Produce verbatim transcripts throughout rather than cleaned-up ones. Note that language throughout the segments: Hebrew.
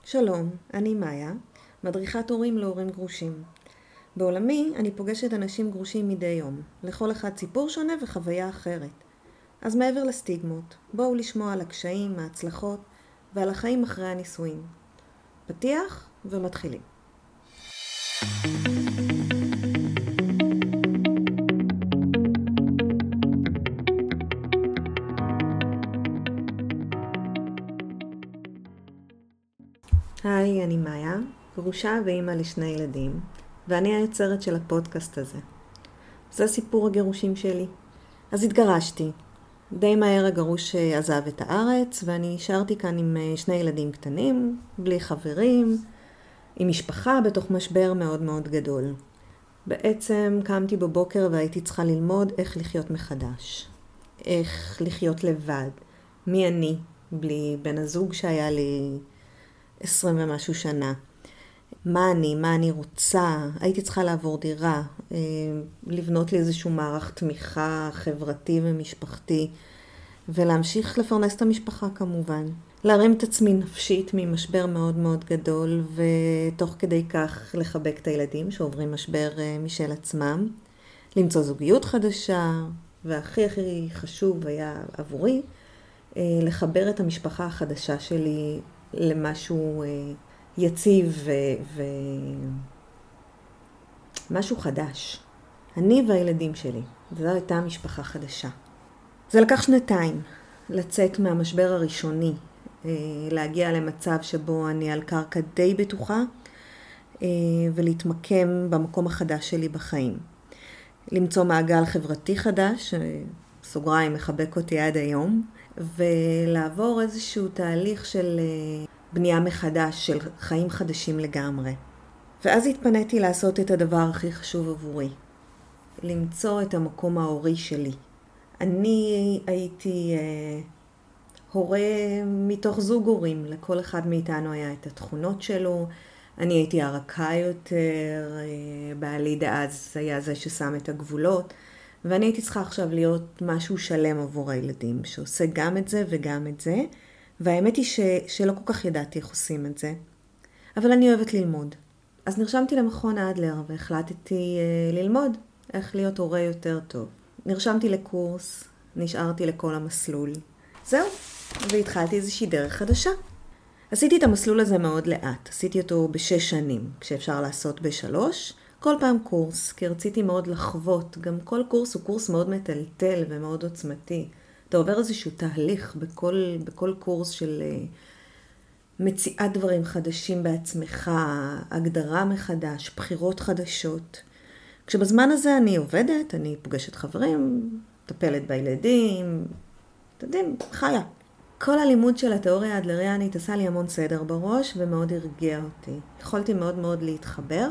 שלום, אני מאיה, מדריכת הורים להורים גרושים. בעולמי אני פוגשת אנשים גרושים מדי יום, לכל אחד סיפור שונה וחוויה אחרת. אז מעבר לסטיגמות, בואו לשמוע על הקשיים, ההצלחות ועל החיים אחרי הנישואים. פתיח ומתחילים. היי, אני מאיה, גרושה ואימא לשני ילדים, ואני היוצרת של הפודקאסט הזה. זה סיפור הגירושים שלי. אז התגרשתי. די מהר הגרוש עזב את הארץ, ואני נשארתי כאן עם שני ילדים קטנים, בלי חברים, עם משפחה בתוך משבר מאוד מאוד גדול. בעצם קמתי בבוקר והייתי צריכה ללמוד איך לחיות מחדש. איך לחיות לבד. מי אני? בלי בן הזוג שהיה לי עשרים ומשהו שנה. מה אני, מה אני רוצה, הייתי צריכה לעבור דירה, לבנות לי איזשהו מערך תמיכה חברתי ומשפחתי, ולהמשיך לפרנס את המשפחה כמובן. להרים את עצמי נפשית ממשבר מאוד מאוד גדול, ותוך כדי כך לחבק את הילדים שעוברים משבר משל עצמם, למצוא זוגיות חדשה, והכי הכי חשוב היה עבורי, לחבר את המשפחה החדשה שלי למשהו יציב ומשהו חדש. אני והילדים שלי. זו הייתה משפחה חדשה. זה לקח שנתיים לצאת מהמשבר הראשוני, להגיע למצב שבו אני על קרקע די בטוחה, ולהתמקם במקום החדש שלי בחיים. למצוא מעגל חברתי חדש, סוגריים מחבק אותי עד היום, ולעבור איזשהו תהליך של בנייה מחדש, של חיים חדשים לגמרי. ואז התפניתי לעשות את הדבר הכי חשוב עבורי, למצוא את המקום ההורי שלי. אני הייתי אה, הורה מתוך זוג הורים, לכל אחד מאיתנו היה את התכונות שלו, אני הייתי הרכה יותר, אה, בעלי דאז היה זה ששם את הגבולות, ואני הייתי צריכה עכשיו להיות משהו שלם עבור הילדים, שעושה גם את זה וגם את זה, והאמת היא ש... שלא כל כך ידעתי איך עושים את זה, אבל אני אוהבת ללמוד. אז נרשמתי למכון אדלר והחלטתי אה, ללמוד איך להיות הורה יותר טוב. נרשמתי לקורס, נשארתי לכל המסלול. זהו, והתחלתי איזושהי דרך חדשה. עשיתי את המסלול הזה מאוד לאט, עשיתי אותו בשש שנים, כשאפשר לעשות בשלוש, כל פעם קורס, כי רציתי מאוד לחוות. גם כל קורס הוא קורס מאוד מטלטל ומאוד עוצמתי. אתה עובר איזשהו תהליך בכל, בכל קורס של מציאת דברים חדשים בעצמך, הגדרה מחדש, בחירות חדשות. כשבזמן הזה אני עובדת, אני פוגשת חברים, מטפלת בילדים, אתם יודעים, חיה. כל הלימוד של התיאוריה האדלריאנית עשה לי המון סדר בראש ומאוד הרגיע אותי. יכולתי מאוד מאוד להתחבר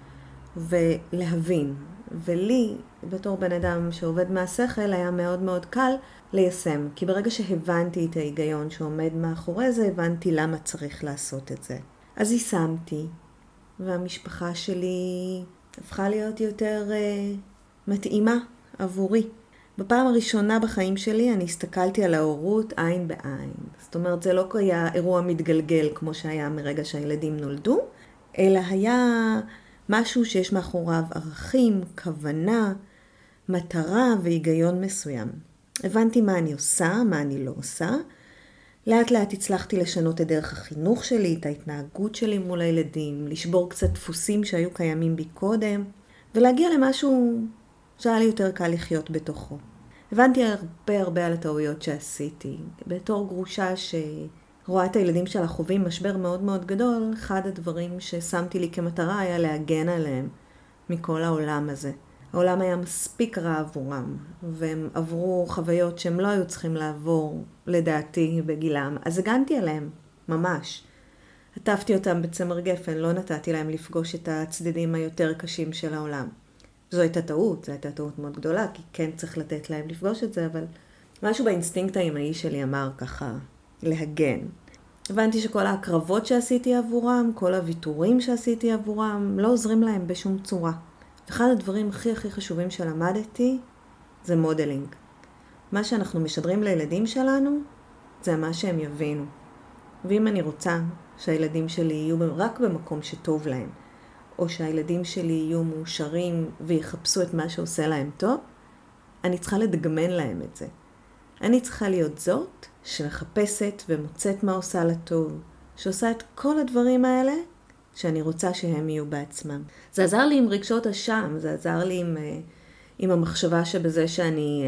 ולהבין. ולי, בתור בן אדם שעובד מהשכל, היה מאוד מאוד קל ליישם. כי ברגע שהבנתי את ההיגיון שעומד מאחורי זה, הבנתי למה צריך לעשות את זה. אז יישמתי, והמשפחה שלי הפכה להיות יותר uh, מתאימה עבורי. בפעם הראשונה בחיים שלי אני הסתכלתי על ההורות עין בעין. זאת אומרת, זה לא היה אירוע מתגלגל כמו שהיה מרגע שהילדים נולדו, אלא היה משהו שיש מאחוריו ערכים, כוונה, מטרה והיגיון מסוים. הבנתי מה אני עושה, מה אני לא עושה. לאט לאט הצלחתי לשנות את דרך החינוך שלי, את ההתנהגות שלי מול הילדים, לשבור קצת דפוסים שהיו קיימים בי קודם, ולהגיע למשהו שהיה לי יותר קל לחיות בתוכו. הבנתי הרבה הרבה על הטעויות שעשיתי. בתור גרושה שרואה את הילדים שלה חווים משבר מאוד מאוד גדול, אחד הדברים ששמתי לי כמטרה היה להגן עליהם מכל העולם הזה. העולם היה מספיק רע עבורם, והם עברו חוויות שהם לא היו צריכים לעבור, לדעתי, בגילם. אז הגנתי עליהם, ממש. עטפתי אותם בצמר גפן, לא נתתי להם לפגוש את הצדדים היותר קשים של העולם. זו הייתה טעות, זו הייתה טעות מאוד גדולה, כי כן צריך לתת להם לפגוש את זה, אבל משהו באינסטינקט האימהי שלי אמר ככה, להגן. הבנתי שכל ההקרבות שעשיתי עבורם, כל הוויתורים שעשיתי עבורם, לא עוזרים להם בשום צורה. אחד הדברים הכי הכי חשובים שלמדתי זה מודלינג. מה שאנחנו משדרים לילדים שלנו זה מה שהם יבינו. ואם אני רוצה שהילדים שלי יהיו רק במקום שטוב להם, או שהילדים שלי יהיו מאושרים ויחפשו את מה שעושה להם טוב, אני צריכה לדגמן להם את זה. אני צריכה להיות זאת שמחפשת ומוצאת מה עושה לה טוב, שעושה את כל הדברים האלה שאני רוצה שהם יהיו בעצמם. זה עזר לי עם רגשות אשם, זה עזר לי עם, עם המחשבה שבזה שאני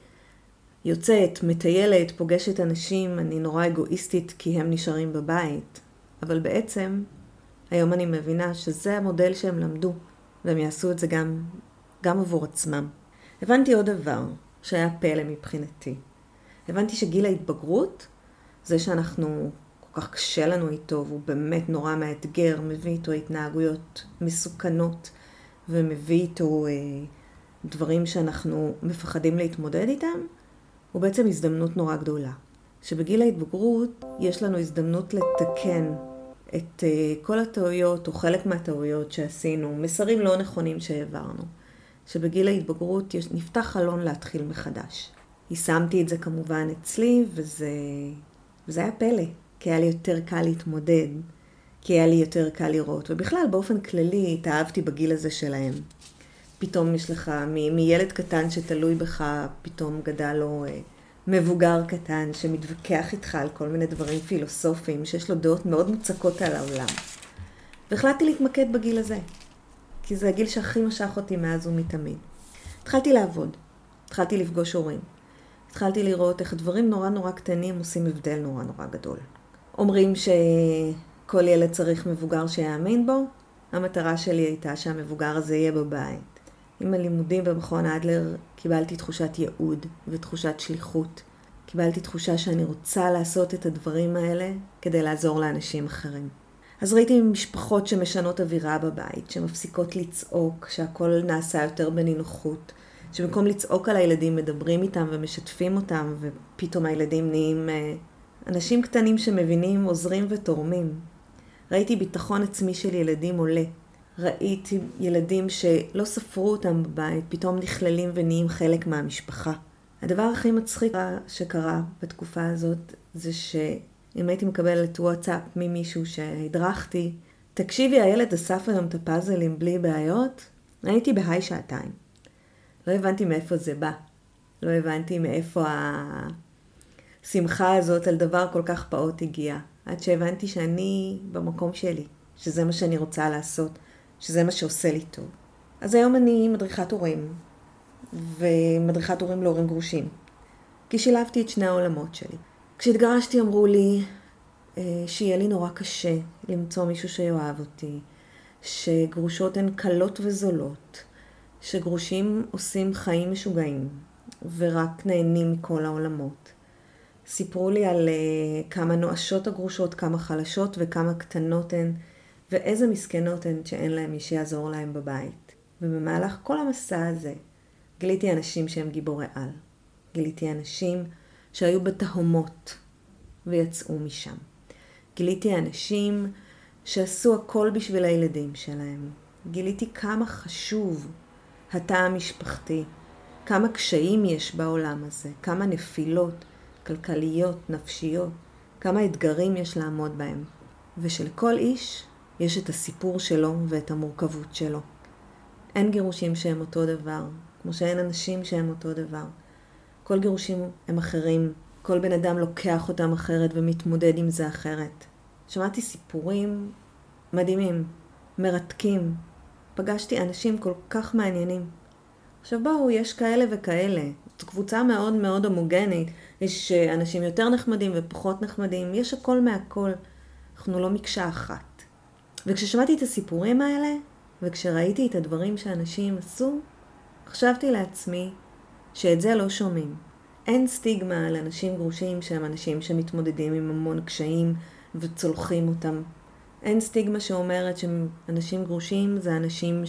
יוצאת, מטיילת, פוגשת אנשים, אני נורא אגואיסטית כי הם נשארים בבית. אבל בעצם, היום אני מבינה שזה המודל שהם למדו, והם יעשו את זה גם, גם עבור עצמם. הבנתי עוד דבר שהיה פלא מבחינתי. הבנתי שגיל ההתבגרות, זה שאנחנו כל כך קשה לנו איתו, והוא באמת נורא מאתגר, מביא איתו התנהגויות מסוכנות, ומביא איתו אה, דברים שאנחנו מפחדים להתמודד איתם, הוא בעצם הזדמנות נורא גדולה. שבגיל ההתבגרות יש לנו הזדמנות לתקן את אה, כל הטעויות או חלק מהטעויות שעשינו, מסרים לא נכונים שהעברנו. שבגיל ההתבגרות יש, נפתח חלון להתחיל מחדש. יישמתי את זה כמובן אצלי, וזה, וזה היה פלא, כי היה לי יותר קל להתמודד, כי היה לי יותר קל לראות, ובכלל באופן כללי התאהבתי בגיל הזה שלהם. פתאום יש לך, מ- מילד קטן שתלוי בך, פתאום גדל לו אה, מבוגר קטן שמתווכח איתך על כל מיני דברים פילוסופיים, שיש לו דעות מאוד מוצקות על העולם. והחלטתי להתמקד בגיל הזה, כי זה הגיל שהכי משך אותי מאז ומתמיד. התחלתי לעבוד, התחלתי לפגוש הורים, התחלתי לראות איך דברים נורא נורא קטנים עושים הבדל נורא נורא גדול. אומרים שכל ילד צריך מבוגר שיאמין בו, המטרה שלי הייתה שהמבוגר הזה יהיה בבית. עם הלימודים במכון אדלר קיבלתי תחושת ייעוד ותחושת שליחות. קיבלתי תחושה שאני רוצה לעשות את הדברים האלה כדי לעזור לאנשים אחרים. אז ראיתי משפחות שמשנות אווירה בבית, שמפסיקות לצעוק, שהכל נעשה יותר בנינוחות, שבמקום לצעוק על הילדים מדברים איתם ומשתפים אותם, ופתאום הילדים נהיים אנשים קטנים שמבינים, עוזרים ותורמים. ראיתי ביטחון עצמי של ילדים עולה. ראיתי ילדים שלא ספרו אותם בבית, פתאום נכללים ונהיים חלק מהמשפחה. הדבר הכי מצחיק שקרה בתקופה הזאת, זה שאם הייתי מקבלת וואטסאפ ממישהו שהדרכתי, תקשיבי, הילד אסף היום את הפאזלים בלי בעיות, הייתי בהיי שעתיים. לא הבנתי מאיפה זה בא. לא הבנתי מאיפה השמחה הזאת על דבר כל כך פעוט הגיעה. עד שהבנתי שאני במקום שלי, שזה מה שאני רוצה לעשות, שזה מה שעושה לי טוב. אז היום אני מדריכת הורים, ומדריכת הורים להורים גרושים. כי שילבתי את שני העולמות שלי. כשהתגרשתי אמרו לי שיהיה לי נורא קשה למצוא מישהו שיואב אותי, שגרושות הן קלות וזולות, שגרושים עושים חיים משוגעים, ורק נהנים מכל העולמות. סיפרו לי על uh, כמה נואשות הגרושות, כמה חלשות וכמה קטנות הן, ואיזה מסכנות הן שאין להם מי שיעזור להם בבית. ובמהלך כל המסע הזה גיליתי אנשים שהם גיבורי על. גיליתי אנשים שהיו בתהומות ויצאו משם. גיליתי אנשים שעשו הכל בשביל הילדים שלהם. גיליתי כמה חשוב התא המשפחתי, כמה קשיים יש בעולם הזה, כמה נפילות כלכליות, נפשיות, כמה אתגרים יש לעמוד בהם. ושלכל איש יש את הסיפור שלו ואת המורכבות שלו. אין גירושים שהם אותו דבר, כמו שאין אנשים שהם אותו דבר. כל גירושים הם אחרים, כל בן אדם לוקח אותם אחרת ומתמודד עם זה אחרת. שמעתי סיפורים מדהימים, מרתקים. פגשתי אנשים כל כך מעניינים. עכשיו בואו, יש כאלה וכאלה. זו קבוצה מאוד מאוד הומוגנית. יש אנשים יותר נחמדים ופחות נחמדים. יש הכל מהכל. אנחנו לא מקשה אחת. וכששמעתי את הסיפורים האלה, וכשראיתי את הדברים שאנשים עשו, חשבתי לעצמי שאת זה לא שומעים. אין סטיגמה על אנשים גרושים שהם אנשים שמתמודדים עם המון קשיים וצולחים אותם. אין סטיגמה שאומרת שאנשים גרושים זה אנשים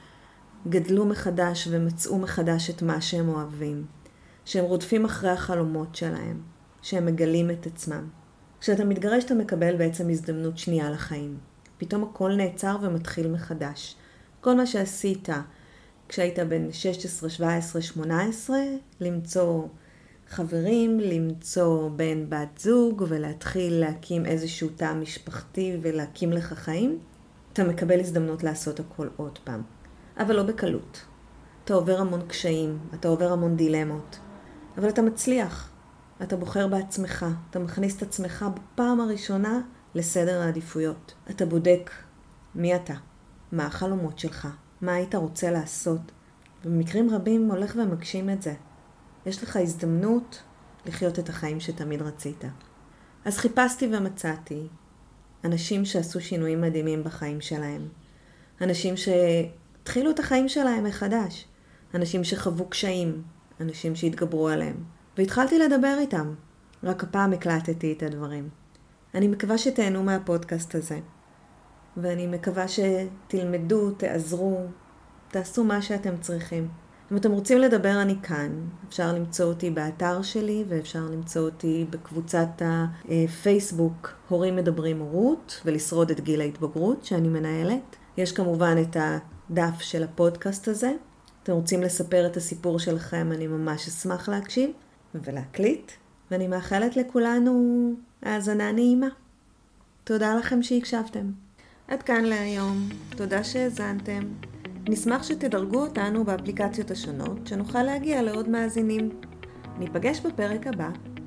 שגדלו מחדש ומצאו מחדש את מה שהם אוהבים. שהם רודפים אחרי החלומות שלהם. שהם מגלים את עצמם. כשאתה מתגרש אתה מקבל בעצם הזדמנות שנייה לחיים. פתאום הכל נעצר ומתחיל מחדש. כל מה שעשית כשהיית בן שש עשרה, שבע עשרה, שמונה עשרה, למצוא חברים, למצוא בן בת זוג ולהתחיל להקים איזשהו תא משפחתי ולהקים לך חיים, אתה מקבל הזדמנות לעשות הכל עוד פעם. אבל לא בקלות. אתה עובר המון קשיים, אתה עובר המון דילמות, אבל אתה מצליח. אתה בוחר בעצמך, אתה מכניס את עצמך בפעם הראשונה לסדר העדיפויות. אתה בודק מי אתה, מה החלומות שלך, מה היית רוצה לעשות. במקרים רבים הולך ומגשים את זה. יש לך הזדמנות לחיות את החיים שתמיד רצית. אז חיפשתי ומצאתי אנשים שעשו שינויים מדהימים בחיים שלהם. אנשים שהתחילו את החיים שלהם מחדש. אנשים שחוו קשיים, אנשים שהתגברו עליהם. והתחלתי לדבר איתם. רק הפעם הקלטתי את הדברים. אני מקווה שתהנו מהפודקאסט הזה. ואני מקווה שתלמדו, תעזרו, תעשו מה שאתם צריכים. אם אתם רוצים לדבר, אני כאן. אפשר למצוא אותי באתר שלי, ואפשר למצוא אותי בקבוצת הפייסבוק הורים מדברים הורות, ולשרוד את גיל ההתבגרות שאני מנהלת. יש כמובן את הדף של הפודקאסט הזה. אתם רוצים לספר את הסיפור שלכם, אני ממש אשמח להקשיב ולהקליט. ואני מאחלת לכולנו האזנה נעימה. תודה לכם שהקשבתם. עד כאן להיום. תודה שהאזנתם. נשמח שתדרגו אותנו באפליקציות השונות, שנוכל להגיע לעוד מאזינים. ניפגש בפרק הבא.